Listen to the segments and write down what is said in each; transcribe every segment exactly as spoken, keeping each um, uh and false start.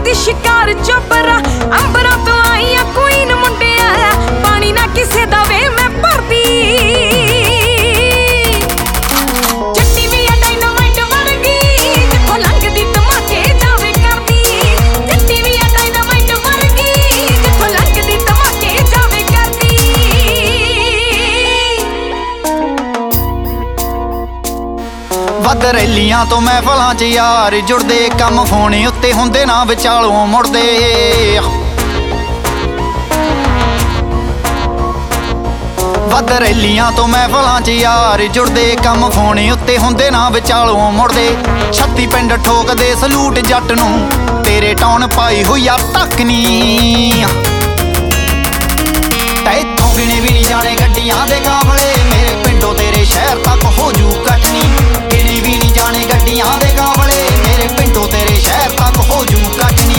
ਦੀ ਸ਼ਿਕਾਰ ਚੋਬਰਾ ਅੰਬਰਾਂ ਤੋਂ ਆਈਆਂ ਕੁਈਨ ਮੁੰਡਿਆ ਪਾਣੀ ਨਾ ਕਿਸੇ ਦਾ ਵੇ ਮੈਂ ਭਰਦੀ ਜੱਟੀ ਵੀ ਆ ਡਾਇਨਾਮਾਈਟ ਵਰਗੀ ਜਿੱਥੋਂ ਲੰਘਦੀ ਧਮਾਕੇ ਜਾਵੇ ਕਰਦੀ ਜੱਟੀ ਵੀ ਆ ਡਾਇਨਾਮਾਈਟ ਵਰਗੀ ਜਿੱਥੋਂ ਲੰਘਦੀ ਧਮਾਕੇ ਜਾਵੇ ਕਰਦੀ ਵੱਧ ਰੈਲੀਆਂ ਤੋਂ ਮਹਿਫਲਾਂ 'ਚ ਯਾਰ ਜੁੜਦੇ ਕੰਮ ਫੋਨ ਉੱਤੇ ਹੁੰਦੇ ਨਾ ਵਿਚਾਲੋਂ ਮੁੜਦੇ ਵੱਧ ਰੈਲੀਆਂ ਤੋਂ ਮਹਿਫਲਾਂ 'ਚ ਯਾਰ ਜੁੜਦੇ ਕੰਮ ਫੋਨ ਉੱਤੇ ਹੁੰਦੇ ਨਾ ਵਿਚਾਲੋਂ ਮੁੜਦੇ ਛੱਤੀ ਪਿੰਡ ਠੋਕਦੇ ਸਲੂਟ ਜੱਟ ਨੂੰ ਤੇਰੇ ਟੌਣ ਪਾਈ ਹੋਈ ਆ ਤੱਕਨੀ ਤੈ ਇੱਥੋਂ ਗਿਣੇ ਵੀ ਨਹੀਂ ਜਾਣੇ ਗੱਡੀਆਂ ਦੇ ਕਾਫਲੇ ਮੇਰੇ ਪਿੰਡੋਂ ਤੇਰੇ ਸ਼ਹਿਰ ਤੱਕ ਹੋ ਜੂ ਕੱਟਣੀ ਗਿਣੇ ਵੀ ਨਹੀਂ ਜਾਣੇ ਗੱਡੀਆਂ ਦੇ ਕਾਫਲੇ ਮੇਰੇ ਪਿੰਡੋਂ ਤੇਰੇ ਸ਼ਹਿਰ ਤੱਕ ਹੋ ਜੂ ਕੱਟਣੀ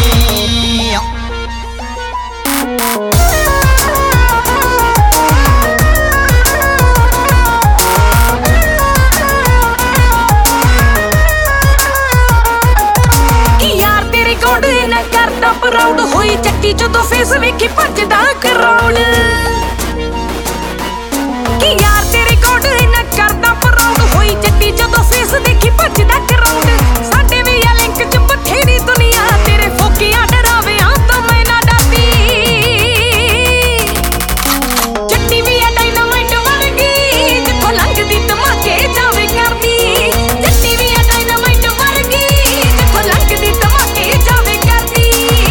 ਯਾਰ ਤੇਰੇ ਗੋਡੇ ਨਾ ਕਰਦਾ ਪ੍ਰਾਊਡ ਹੋਈ ਚੱਟੀ ਜਦੋਂ ਫੇਸ ਵੇਖੀ ਭੱਜਦਾ ਕਰਾਉਡ ਕਿ ਯਾਰ ਤੇਰੇ ਗੋਡੇ ਨਾ ਕਰਦਾ ਪ੍ਰਾਊਡ ਹੋਈ ਚੱਟੀ ਜਦੋਂ ਫੇਸ ਦੇਖੀ ਭੱਜਦਾ ਕਰਾਉਡ ਸਾਡੇ ਵੀ ਆ ਲਿੰਕ ਚ ਬਥੇਰੀ ਦੁਨੀਆ ਤੇਰੇ ਫੋਕੀਆਂ ਡਰਾਵਿਆਂ ਤੋਂ ਮੈਂ ਨਾ ਡਰਦੀ ਜੱਟੀ ਵੀ ਆ ਡਾਇਨਾਮਾਈਟ ਵਰਗੀ ਜਿੱਥੋਂ ਲੰਘਦੀ ਧਮਾਕੇ ਜਾਵੇ ਕਰਦੀ ਜੱਟੀ ਵੀ ਆ ਡਾਇਨਾਮਾਈਟ ਵਰਗੀ ਜਿੱਥੋਂ ਲੰਘਦੀ ਧਮਾਕੇ ਜਾਵੇ ਕਰਦੀ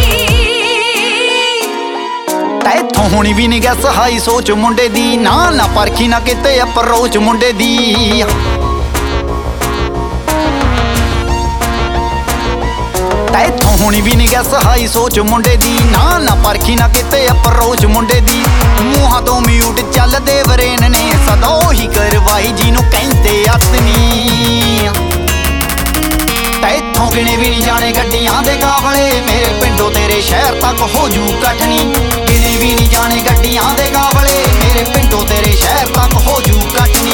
ਤੈ ਇੱਥੋਂ ਹੋਣੀ ਵੀ ਨਹੀਂ ਗੈਸ ਹਾਈ ਸੋਚ ਮੁੰਡੇ ਦੀ ਨਾ ਨਾ ਪਰਖੀ ਨਾ ਕਿਤੇ ਅਪਰੋਚ ਮੁੰਡੇ ਦੀ ਤੈ ਇੱਥੋਂ ਹੋਣੀ ਵੀ ਨਹੀਂ ਗੈਸ ਹਾਈ ਸੋਚ ਮੁੰਡੇ ਦੀ ਨਾ ਨਾ ਪਰਖੀ ਨਾ ਕਿਤੇ ਅਪਰੋਚ ਮੁੰਡੇ ਦੀ ਮੂੰਹਾਂ ਤੋਂ ਮਿਊਟ ਚੱਲਦੇ ਵਰੇਨ ਨੇ ਸਦਾ ਉਹੀ ਕਰਵਾਈ ਜਿਹਨੂੰ ਕਹਿੰਦੇ ਅਤਨੀ ਤੈ ਇੱਥੋਂ ਗਿਣੇ ਵੀ ਨਹੀਂ ਜਾਣੇ ਗੱਡੀਆਂ ਦੇ ਕਾਫਲੇ ਮੇਰੇ ਪਿੰਡੋਂ ਤੇਰੇ ਸ਼ਹਿਰ ਤੱਕ ਹੋ ਜੂ ਕੱਟਣੀ ਗਿਣੇ ਵੀ ਨਹੀਂ ਜਾਣੇ ਗੱਡੀਆਂ ਦੇ ਕਾਫਲੇ ਮੇਰੇ ਪਿੰਡੋਂ ਤੇਰੇ ਸ਼ਹਿਰ ਤੱਕ ਹੋ ਜੂ ਕੱਟਣੀ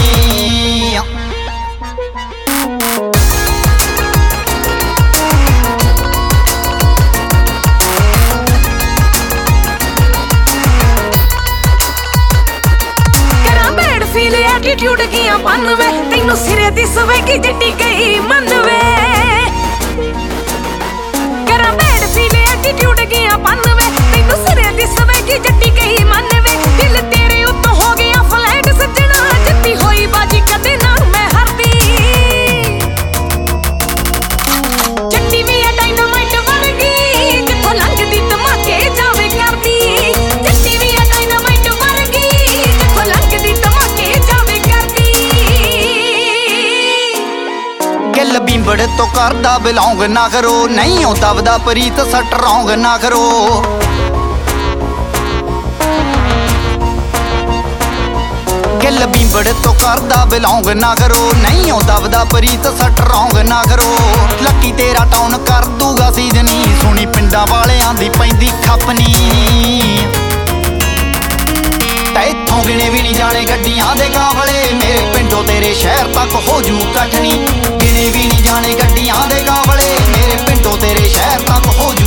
ਕਰਾਂ ਬੈਡ ਫੀਲ ਐਟੀਟਿਊਡ ਗਿਆ ਬਨ ਵੇ ਤੈਨੂੰ ਸਿਰੇ ਦੀ ਸਵੇਗੀ ਜੱਟੀ ਗਈ ਮੰਨ ਵੇ ਕਰਾਂ ਬੈਡ ਫੀਲ ਐਟੀਟਿਊਡ ਗਿਆ ਬਨ ਵੇ ਤੈਨੂੰ ਸਿਰੇ ਦੀ ਸਵੇਗੀ ਜੱਟੀ ਗਈ ਮੰਨ ਵੇ ਦਿਲ ਤੇਰੇ ਉੱਤੋਂ ਹੋ ਗਿਆ ਫਲੈਟ ਸੱਜਣਾ ਜਿੱਤੀ ਹੋਈ ਬਾਜੀ ਕਦੇ ਨਾ ਮੈਂ ਹਰਦੀ ਜੱਟੀ ਵੀ ਆ ਡਾਇਨਾਮਾਈਟ ਵਰਗੀ ਜਿੱਥੋਂ ਲੰਘਦੀ ਧਮਾਕੇ ਜਾਵੇ ਕਰਦੀ ਜੱਟੀ ਵੀ ਆ ਡਾਇਨਾਮਾਈਟ ਵਰਗੀ ਜਿੱਥੋਂ ਲੰਘਦੀ ਧਮਾਕੇ ਜਾਵੇ ਕਰਦੀ ਗਿੱਲ ਬੀਂਬੜ ਤੋਂ ਕਰਦਾ ਬਿਲੋਂਗ ਨਾ ਕਰੋ ਨਹੀਂ ਉਹ ਦਬਦਾ ਪ੍ਰੀਤ ਸਟਰੋਂਗ ਨਾ ਕਰੋ ਗਿੱਲ ਬੀਂਬੜ ਤੋਂ ਕਰਦਾ ਬਿਲੋਂਗ ਨਾ ਕਰੋ ਨਹੀਂ ਉਹ ਦਬਦਾ ਪ੍ਰੀਤ ਸਟਰੋਂਗ ਨਾ ਕਰੋ ਲੱਕੀ ਤੇਰਾ ਟਾਊਨ ਕਰ ਦੂਗਾ ਸੀਜ਼ਨੀ ਸੁਣੀ ਪਿੰਡਾਂ ਵਾਲਿਆਂ ਦੀ ਪੈਂਦੀ ਖੱਪਨੀ ਤੈ ਇੱਥੋਂ ਗਿਣੇ ਵੀ ਨਹੀਂ ਜਾਣੇ ਗੱਡੀਆਂ ਦੇ ਕਾਫਲੇ ਮੇਰੇ ਪਿੰਡੋਂ ਤੇਰੇ ਸ਼ਹਿਰ ਤੱਕ ਹੋ ਜੂ ਕੱਟਣੀ ਗਿਣੇ ਵੀ ਨਹੀਂ ਜਾਣੇ ਗੱਡੀਆਂ ਦੇ ਕਾਫਲੇ ਮੇਰੇ ਪਿੰਡੋਂ ਤੇਰੇ ਸ਼ਹਿਰ ਤੱਕ ਹੋ ਜੂ